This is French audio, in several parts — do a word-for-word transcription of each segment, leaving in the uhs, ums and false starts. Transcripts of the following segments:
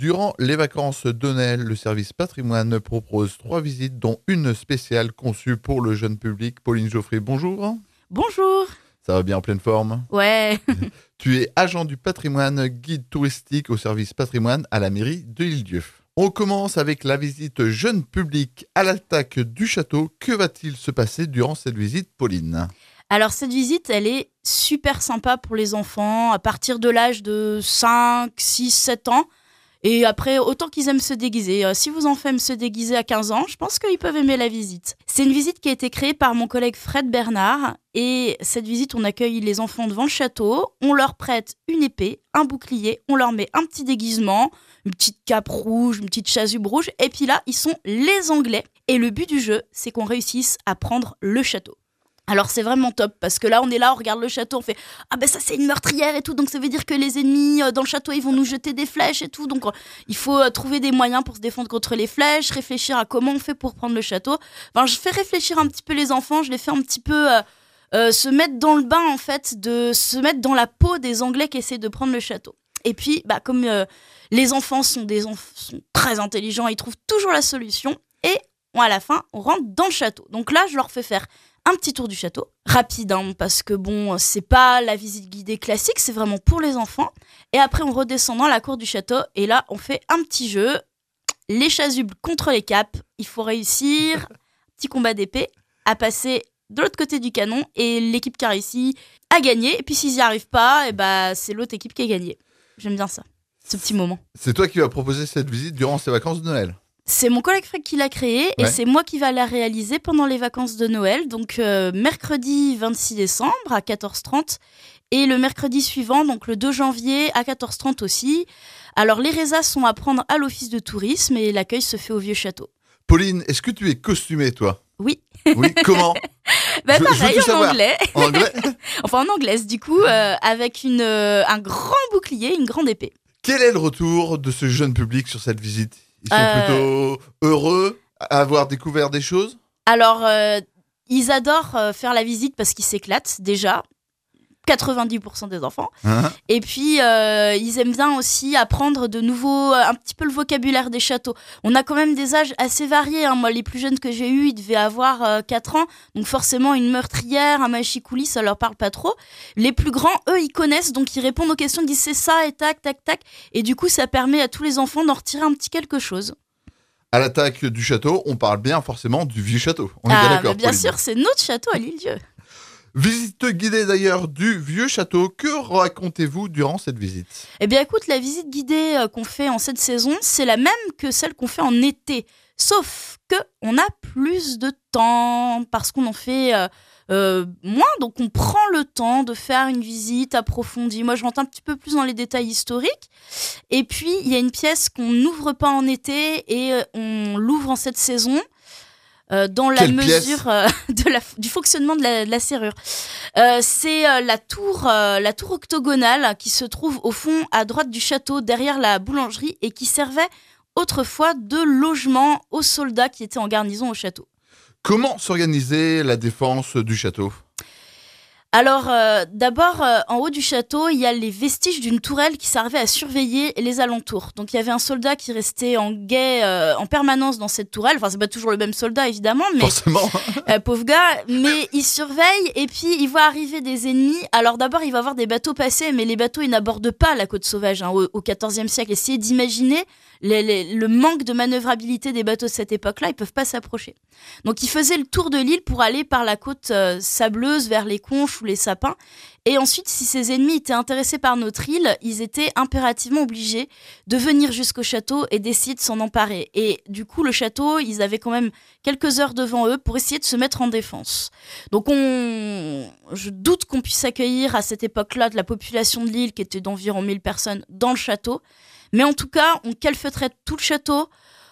Durant les vacances de Noël, le service patrimoine propose trois visites, dont une spéciale conçue pour le jeune public. Pauline Geoffrey, bonjour. Bonjour. Ça va bien, en pleine forme? Ouais. Tu es agent du patrimoine, guide touristique au service patrimoine à la mairie de l'Île-Dieu. On commence avec la visite jeune public à l'attaque du château. Que va-t-il se passer durant cette visite, Pauline? Alors cette visite, elle est super sympa pour les enfants à partir de l'âge de cinq, six, sept ans. Et après, autant qu'ils aiment se déguiser. Euh, si vos enfants aiment se déguiser à quinze ans, je pense qu'ils peuvent aimer la visite. C'est une visite qui a été créée par mon collègue Fred Bernard. Et cette visite, on accueille les enfants devant le château. On leur prête une épée, un bouclier. On leur met un petit déguisement, une petite cape rouge, une petite chasuble rouge. Et puis là, ils sont les Anglais. Et le but du jeu, c'est qu'on réussisse à prendre le château. Alors c'est vraiment top parce que là on est là, on regarde le château, on fait ah ben ça c'est une meurtrière et tout, donc ça veut dire que les ennemis euh, dans le château ils vont nous jeter des flèches et tout, donc euh, il faut euh, trouver des moyens pour se défendre contre les flèches, réfléchir à comment on fait pour prendre le château. Enfin je fais réfléchir un petit peu les enfants, je les fais un petit peu euh, euh, se mettre dans le bain en fait, de se mettre dans la peau des Anglais qui essaient de prendre le château. Et puis bah comme euh, les enfants sont des enf- sont très intelligents, ils trouvent toujours la solution et bon, à la fin on rentre dans le château. Donc là je leur fais faire un petit tour du château, rapide, hein, parce que bon, c'est pas la visite guidée classique, c'est vraiment pour les enfants. Et après, on redescend dans la cour du château, et là, on fait un petit jeu, les chasubles contre les capes. Il faut réussir, petit combat d'épée, à passer de l'autre côté du canon, et l'équipe qui a réussi a gagné. Et puis, s'ils n'y arrivent pas, et bah, c'est l'autre équipe qui a gagné. J'aime bien ça, ce petit moment. C'est toi qui vas proposer cette visite durant ces vacances de Noël? C'est mon collègue Fred qui l'a créé et Ouais. c'est moi qui va la réaliser pendant les vacances de Noël. Donc euh, mercredi vingt-six décembre à quatorze heures trente et le mercredi suivant, donc le deux janvier à quatorze heures trente aussi. Alors les résas sont à prendre à l'office de tourisme et l'accueil se fait au vieux château. Pauline, est-ce que tu es costumée, toi? Oui. Oui, comment? Bah, Je- je veux pareil tout en savoir. anglais. En anglais? Enfin en anglaise du coup, euh, avec une, euh, un grand bouclier, une grande épée. Quel est le retour de ce jeune public sur cette visite? Ils sont Euh, plutôt heureux à avoir découvert des choses? Alors euh, ils adorent euh, faire la visite parce qu'ils s'éclatent déjà. quatre-vingt-dix pour cent des enfants. Hein? Et puis, euh, ils aiment bien aussi apprendre de nouveau, un petit peu le vocabulaire des châteaux. On a quand même des âges assez variés. Hein. Moi, les plus jeunes que j'ai eus, ils devaient avoir euh, quatre ans. Donc forcément, une meurtrière, un machicoulis, ça leur parle pas trop. Les plus grands, eux, ils connaissent. Donc, ils répondent aux questions, ils disent c'est ça, et tac, tac, tac. Et du coup, ça permet à tous les enfants d'en retirer un petit quelque chose. À l'attaque du château, on parle bien forcément du vieux château. On est bien Ah, d'accord, bah, bien Pauline. sûr, c'est notre château à l'Île-Dieu. Visite guidée d'ailleurs du vieux château. Que racontez-vous durant cette visite? Eh bien, écoute, la visite guidée euh, qu'on fait en cette saison, c'est la même que celle qu'on fait en été. Sauf que on a plus de temps parce qu'on en fait euh, euh, moins. Donc, on prend le temps de faire une visite approfondie. Moi, je rentre un petit peu plus dans les détails historiques. Et puis, il y a une pièce qu'on n'ouvre pas en été et euh, on l'ouvre en cette saison. Euh, dans la Quelle pièce mesure euh, de la, du fonctionnement de la, de la serrure. Euh, c'est euh, la, tour, euh, la tour octogonale qui se trouve au fond à droite du château, derrière la boulangerie, et qui servait autrefois de logement aux soldats qui étaient en garnison au château. Comment s'organisait la défense du château? Alors, euh, d'abord, euh, en haut du château, il y a les vestiges d'une tourelle qui servait à surveiller les alentours. Donc, il y avait un soldat qui restait en guet euh, en permanence dans cette tourelle. Enfin, c'est pas toujours le même soldat, évidemment, mais Forcément. euh, pauvre gars. Mais il surveille et puis il voit arriver des ennemis. Alors, d'abord, il va voir des bateaux passer, mais les bateaux, ils n'abordent pas la côte sauvage hein, au, au quatorzième siècle. Essayez d'imaginer les, les, le manque de manœuvrabilité des bateaux de cette époque-là. Ils peuvent pas s'approcher. Donc, il faisait le tour de l'île pour aller par la côte euh, sableuse vers les conches les sapins. Et ensuite, si ces ennemis étaient intéressés par notre île, ils étaient impérativement obligés de venir jusqu'au château et d'essayer de s'en emparer. Et du coup, le château, ils avaient quand même quelques heures devant eux pour essayer de se mettre en défense. Donc, on... je doute qu'on puisse accueillir à cette époque-là de la population de l'île qui était d'environ mille personnes dans le château. Mais en tout cas, on calfeutrait tout le château.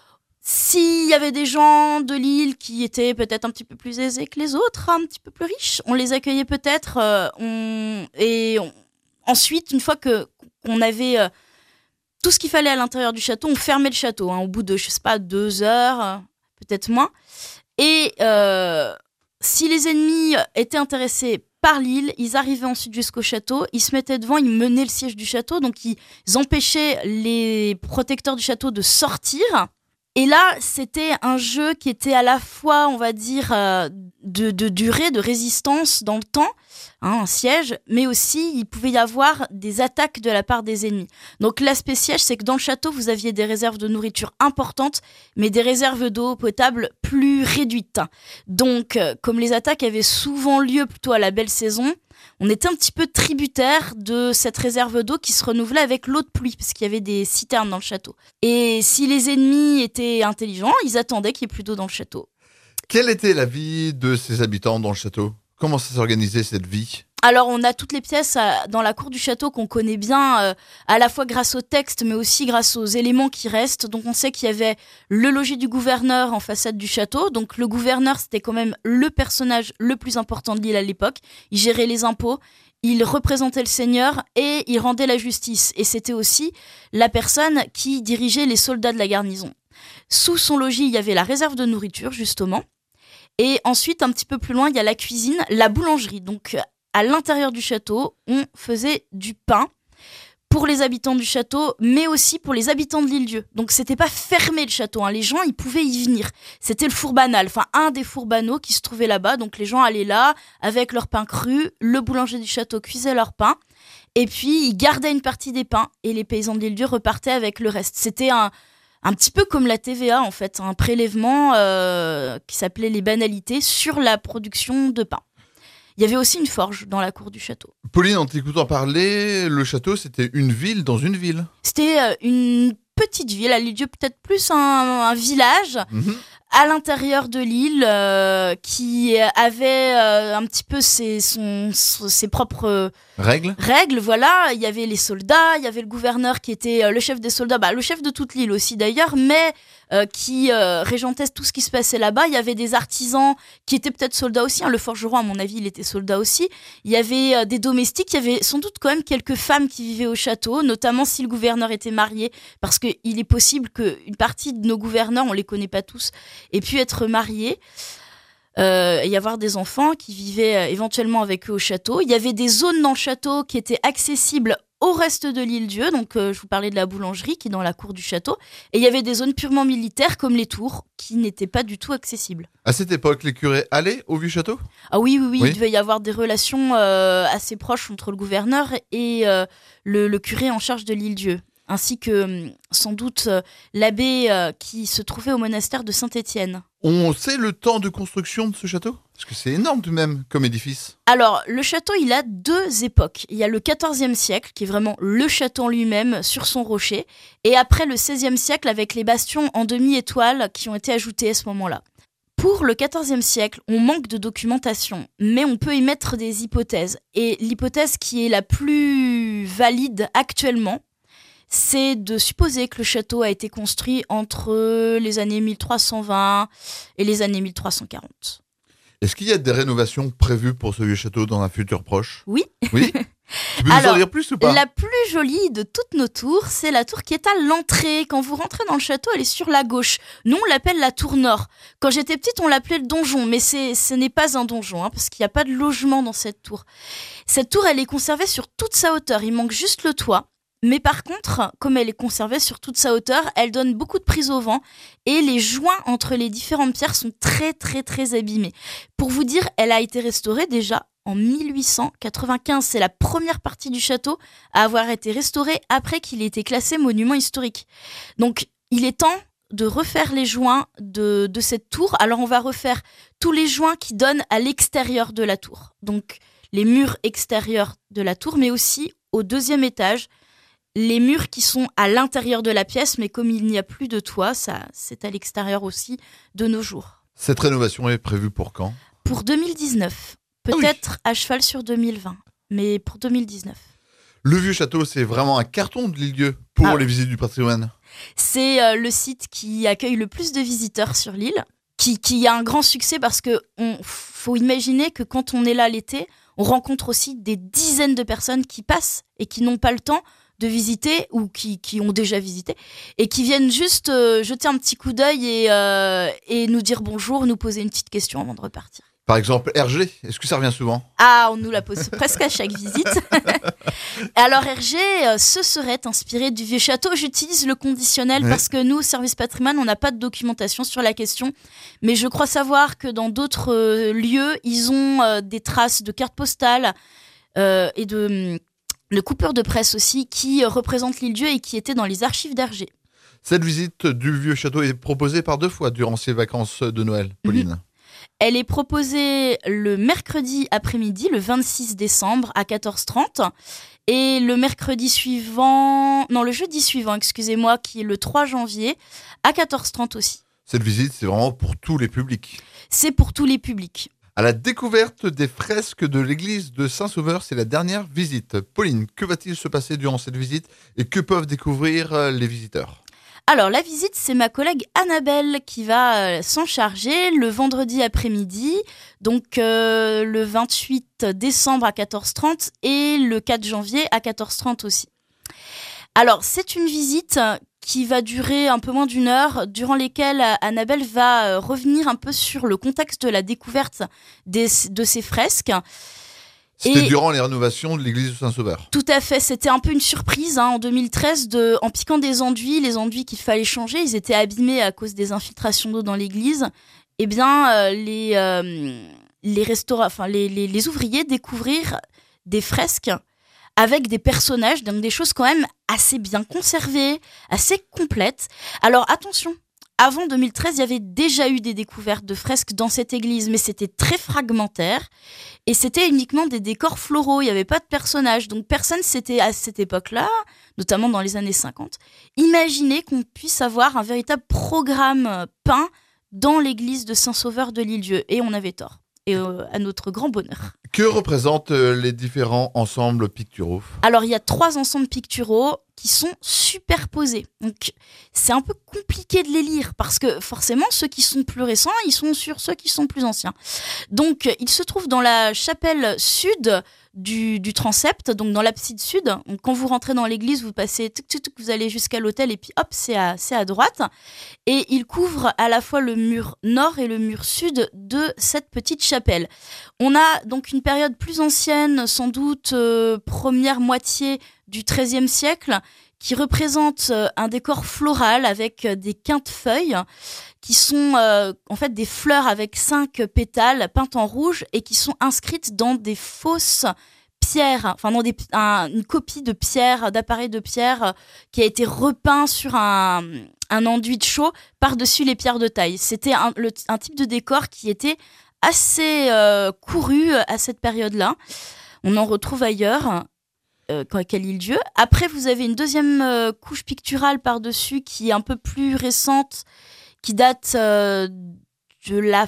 S'il y avait des gens de l'île qui étaient peut-être un petit peu plus aisés que les autres, un petit peu plus riches, on les accueillait peut-être. Euh, on... Et on... ensuite, une fois que qu'on avait euh, tout ce qu'il fallait à l'intérieur du château, on fermait le château. Hein, au bout de, je sais pas, deux heures, euh, peut-être moins. Et euh, si les ennemis étaient intéressés par l'île, ils arrivaient ensuite jusqu'au château, ils se mettaient devant, ils menaient le siège du château, donc ils empêchaient les protecteurs du château de sortir. Et là, c'était un jeu qui était à la fois, on va dire, euh, de, de durée, de résistance dans le temps, hein, un siège, mais aussi il pouvait y avoir des attaques de la part des ennemis. Donc l'aspect siège, c'est que dans le château, vous aviez des réserves de nourriture importantes, mais des réserves d'eau potable plus réduites. Donc, euh, comme les attaques avaient souvent lieu plutôt à la belle saison, on était un petit peu tributaire de cette réserve d'eau qui se renouvelait avec l'eau de pluie, parce qu'il y avait des citernes dans le château. Et si les ennemis étaient intelligents, ils attendaient qu'il y ait plus d'eau dans le château. Quelle était la vie de ces habitants dans le château ? Comment ça s'organisait cette vie ? Alors, on a toutes les pièces à, dans la cour du château qu'on connaît bien, euh, à la fois grâce au texte, mais aussi grâce aux éléments qui restent. Donc, on sait qu'il y avait le logis du gouverneur en façade du château. Donc, le gouverneur, c'était quand même le personnage le plus important de l'île à l'époque. Il gérait les impôts, il représentait le seigneur et il rendait la justice. Et c'était aussi la personne qui dirigeait les soldats de la garnison. Sous son logis, il y avait la réserve de nourriture, justement. Et ensuite, un petit peu plus loin, il y a la cuisine, la boulangerie. Donc, à l'intérieur du château, on faisait du pain pour les habitants du château, mais aussi pour les habitants de l'île-Dieu. Donc, c'était pas fermé le château, hein. Les gens, ils pouvaient y venir. C'était le four banal, enfin, un des fours banaux qui se trouvait là-bas. Donc, les gens allaient là avec leur pain cru. Le boulanger du château cuisait leur pain. Et puis, il gardait une partie des pains et les paysans de l'île-Dieu repartaient avec le reste. C'était un... Un petit peu comme la T V A, en fait, un prélèvement euh, qui s'appelait les banalités sur la production de pain. Il y avait aussi une forge dans la cour du château. Pauline, en t'écoutant parler, le château, c'était une ville dans une ville. C'était euh, une petite ville, à l'île-Dieu, peut-être plus un, un village. Mmh. À l'intérieur de l'île, euh, qui avait euh, un petit peu ses, son, ses propres euh, règles. Règles, voilà. Il y avait les soldats, il y avait le gouverneur qui était euh, le chef des soldats, bah, le chef de toute l'île aussi d'ailleurs, mais euh, qui euh, régentait tout ce qui se passait là-bas. Il y avait des artisans qui étaient peut-être soldats aussi, hein. Le forgeron, à mon avis, il était soldat aussi. Il y avait euh, des domestiques, il y avait sans doute quand même quelques femmes qui vivaient au château, notamment si le gouverneur était marié, parce qu'il est possible qu'une partie de nos gouverneurs, on les connaît pas tous, et puis être mariés, euh, et y avoir des enfants qui vivaient euh, éventuellement avec eux au château. Il y avait des zones dans le château qui étaient accessibles au reste de l'île-Dieu, donc euh, je vous parlais de la boulangerie qui est dans la cour du château, et il y avait des zones purement militaires comme les tours qui n'étaient pas du tout accessibles. À cette époque, les curés allaient au vieux château ? Ah oui, oui, oui, oui, il devait y avoir des relations euh, assez proches entre le gouverneur et euh, le, le curé en charge de l'île-Dieu, ainsi que sans doute euh, l'abbé euh, qui se trouvait au monastère de Saint-Étienne. On sait le temps de construction de ce château ? Parce que c'est énorme tout de même comme édifice. Alors, le château, il a deux époques. Il y a le quatorzième siècle, qui est vraiment le château en lui-même, sur son rocher, et après le seizième siècle, avec les bastions en demi-étoile qui ont été ajoutés à ce moment-là. Pour le quatorzième siècle, on manque de documentation, mais on peut émettre des hypothèses. Et l'hypothèse qui est la plus valide actuellement, c'est de supposer que le château a été construit entre les années mille trois cent vingt et les années mille trois cent quarante. Est-ce qu'il y a des rénovations prévues pour ce vieux château dans un futur proche ? Oui. Oui. Tu peux nous Alors, en dire plus ou pas ? La plus jolie de toutes nos tours, c'est la tour qui est à l'entrée. Quand vous rentrez dans le château, elle est sur la gauche. Nous, on l'appelle la tour nord. Quand j'étais petite, on l'appelait le donjon, mais c'est, ce n'est pas un donjon, hein, parce qu'il n'y a pas de logement dans cette tour. Cette tour, elle est conservée sur toute sa hauteur. Il manque juste le toit. Mais par contre, comme elle est conservée sur toute sa hauteur, elle donne beaucoup de prise au vent et les joints entre les différentes pierres sont très très très abîmés. Pour vous dire, elle a été restaurée déjà en mille huit cent quatre-vingt-quinze. C'est la première partie du château à avoir été restaurée après qu'il ait été classé monument historique. Donc, il est temps de refaire les joints de, de cette tour. Alors, on va refaire tous les joints qui donnent à l'extérieur de la tour. Donc, les murs extérieurs de la tour, mais aussi au deuxième étage, les murs qui sont à l'intérieur de la pièce, mais comme il n'y a plus de toit, ça, c'est à l'extérieur aussi de nos jours. Cette rénovation est prévue pour quand ? Pour deux mille dix-neuf. Peut-être ah oui. À cheval sur deux mille vingt, mais pour deux mille dix-neuf. Le vieux château, c'est vraiment un carton de l'île-Dieu pour ah. les visites du patrimoine. C'est euh, le site qui accueille le plus de visiteurs sur l'île, qui, qui a un grand succès parce que on, faut imaginer que quand on est là l'été, on rencontre aussi des dizaines de personnes qui passent et qui n'ont pas le temps de visiter ou qui, qui ont déjà visité et qui viennent juste euh, jeter un petit coup d'œil et, euh, et nous dire bonjour, nous poser une petite question avant de repartir. Par exemple, Hergé, est-ce que ça revient souvent? Ah, on nous la pose presque à chaque visite. Alors Hergé euh, se serait inspiré du vieux château. J'utilise le conditionnel Ouais. parce que nous, au service patrimoine, on n'a pas de documentation sur la question. Mais je crois savoir que dans d'autres euh, lieux, ils ont euh, des traces de cartes postales euh, et de, de coupures de presse aussi qui euh, représentent l'île-dieu et qui étaient dans les archives d'Hergé. Cette visite du vieux château est proposée par deux fois durant ces vacances de Noël, Pauline. Elle est proposée le mercredi après-midi, le vingt-six décembre à quatorze heures trente. Et le mercredi suivant, non, le jeudi suivant, excusez-moi, qui est le trois janvier, à quatorze heures trente aussi. Cette visite, c'est vraiment pour tous les publics. C'est pour tous les publics. À la découverte des fresques de l'église de Saint-Sauveur, c'est la dernière visite. Pauline, que va-t-il se passer durant cette visite et que peuvent découvrir euh, les visiteurs? Alors, la visite, c'est ma collègue Annabelle qui va euh, s'en charger le vendredi après-midi, donc euh, le vingt-huit décembre à quatorze heures trente et le quatre janvier à quatorze heures trente aussi. Alors, c'est une visite qui va durer un peu moins d'une heure, durant lesquelles Annabelle va euh, revenir un peu sur le contexte de la découverte des, de ces fresques. C'était Et- durant les rénovations de l'église de Saint-Sauveur. Tout à fait, c'était un peu une surprise hein, en deux mille treize, de, en piquant des enduits, les enduits qu'il fallait changer, ils étaient abîmés à cause des infiltrations d'eau dans l'église. Eh bien, euh, les, euh, les, restaura- enfin, les, les, les ouvriers découvrirent des fresques avec des personnages, donc des choses quand même assez bien conservées, assez complètes. Alors attention, avant deux mille treize, il y avait déjà eu des découvertes de fresques dans cette église, mais c'était très fragmentaire. Et c'était uniquement des décors floraux, il n'y avait pas de personnages. Donc personne s'était, à cette époque-là, notamment dans les années cinquante, imaginé qu'on puisse avoir un véritable programme peint dans l'église de Saint-Sauveur de l'Île-Dieu. Et on avait tort. Et euh, à notre grand bonheur. Que représentent euh, les différents ensembles picturaux? Alors, il y a trois ensembles picturaux qui sont superposés. Donc, c'est un peu compliqué de les lire parce que forcément, ceux qui sont plus récents, ils sont sur ceux qui sont plus anciens. Donc, ils se trouvent dans la chapelle sud du, du transept, donc dans l'abside sud. Donc, quand vous rentrez dans l'église, vous passez, tic, tic, tic, vous allez jusqu'à l'autel et puis hop, c'est à, c'est à droite. Et ils couvrent à la fois le mur nord et le mur sud de cette petite chapelle. On a donc une période plus ancienne, sans doute euh, première moitié du treizième siècle, qui représente euh, un décor floral avec euh, des quintes-feuilles qui sont euh, en fait des fleurs avec cinq pétales peintes en rouge et qui sont inscrites dans des fausses pierres, enfin dans des, un- une copie de pierre, d'appareil de pierre euh, qui a été repeint sur un, un enduit de chaux par-dessus les pierres de taille. C'était un, le- un type de décor qui était assez euh, couru à cette période-là. On en retrouve ailleurs. Euh, qu'à l'Île-Dieu. Après, vous avez une deuxième euh, couche picturale par-dessus qui est un peu plus récente, qui date euh, de la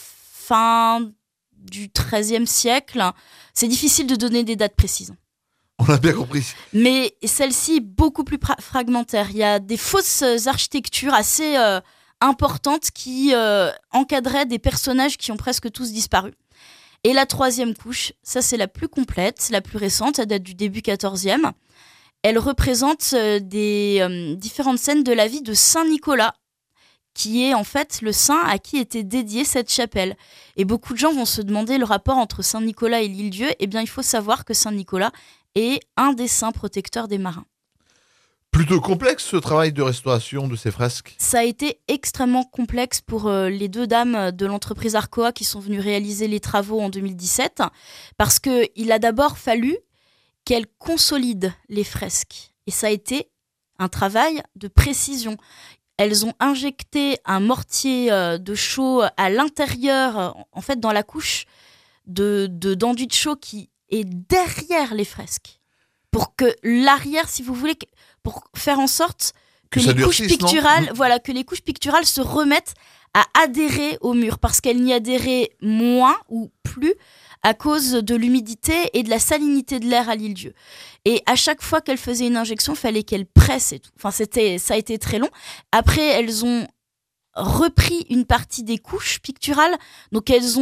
fin du treizième siècle. C'est difficile de donner des dates précises. On a bien compris. Mais celle-ci est beaucoup plus pra- fragmentaire. Il y a des fausses architectures assez euh, importantes qui euh, encadraient des personnages qui ont presque tous disparu. Et la troisième couche, ça c'est la plus complète, la plus récente, elle date du début quatorzième. Elle représente euh, des euh, différentes scènes de la vie de Saint Nicolas, qui est en fait le saint à qui était dédiée cette chapelle. Et beaucoup de gens vont se demander le rapport entre Saint Nicolas et l'Île-Dieu. Eh bien, il faut savoir que Saint Nicolas est un des saints protecteurs des marins. Plutôt complexe ce travail de restauration de ces fresques. Ça a été extrêmement complexe pour euh, les deux dames de l'entreprise Arcoa qui sont venues réaliser les travaux en deux mille dix-sept, parce qu'il a d'abord fallu qu'elles consolident les fresques. Et ça a été un travail de précision. Elles ont injecté un mortier euh, de chaux à l'intérieur, euh, en fait dans la couche de, de, d'enduit de chaux qui est derrière les fresques. Pour que l'arrière, si vous voulez, que- pour faire en sorte que, Que ça les couches durcisse, non picturales, Mmh. voilà, que les couches picturales se remettent à adhérer au mur, parce qu'elles n'y adhéraient moins ou plus à cause de l'humidité et de la salinité de l'air à l'Île-Dieu. Et à chaque fois qu'elles faisaient une injection, il fallait qu'elles pressent et tout. Enfin, c'était, ça a été très long. Après, elles ont repris une partie des couches picturales, donc elles ont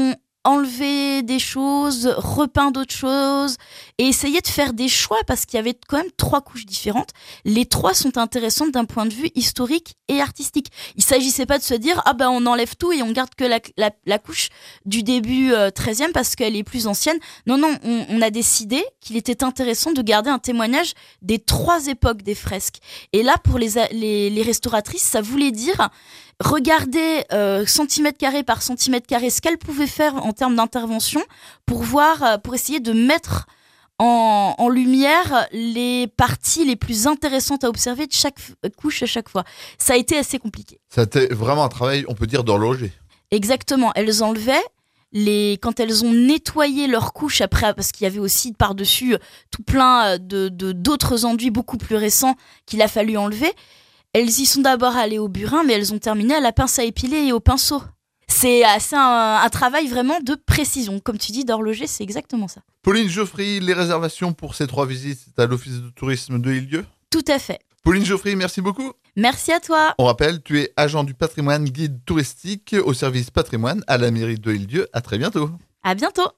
enlever des choses, repeint d'autres choses et essayer de faire des choix parce qu'il y avait quand même trois couches différentes. Les trois sont intéressantes d'un point de vue historique et artistique. Il s'agissait pas de se dire ah ben on enlève tout et on garde que la, la, la couche du début euh, treizième parce qu'elle est plus ancienne. Non, non, on, on a décidé qu'il était intéressant de garder un témoignage des trois époques des fresques. Et là, pour les, les, les restauratrices, ça voulait dire regarder euh, centimètre carré par centimètre carré ce qu'elle pouvait faire en termes d'intervention pour voir, euh, pour essayer de mettre en, en lumière les parties les plus intéressantes à observer de chaque couche à chaque fois. Ça a été assez compliqué. Ça a été vraiment un travail, on peut dire, d'horloger. Exactement. Elles enlevaient les, quand elles ont nettoyé leurs couches après, parce qu'il y avait aussi par-dessus tout plein de, de, d'autres enduits beaucoup plus récents qu'il a fallu enlever. Elles y sont d'abord allées au burin, mais elles ont terminé à la pince à épiler et au pinceau. C'est assez un, un travail vraiment de précision. Comme tu dis, d'horloger, c'est exactement ça. Pauline Geoffry, les réservations pour ces trois visites, c'est à l'Office de tourisme de Île-Dieu ? Tout à fait. Pauline Geoffry, merci beaucoup. Merci à toi. On rappelle, tu es agent du patrimoine, guide touristique au service patrimoine à la mairie de Île-Dieu. À très bientôt. À bientôt.